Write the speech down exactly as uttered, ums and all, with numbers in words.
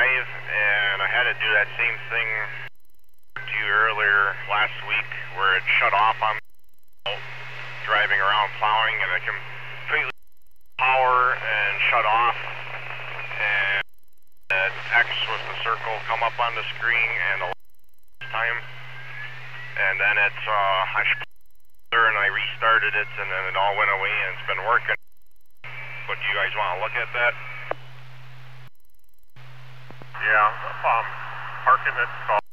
drive, and I had to do that same thing to you earlier last week where it shut off on me driving around plowing, and it completely power and shut off, and that X with the circle come up on the screen and the last time, and then it's uh, I and I restarted it, and then it all went away, and it's been working. But do you guys want to look at that? Yeah, um, parking it.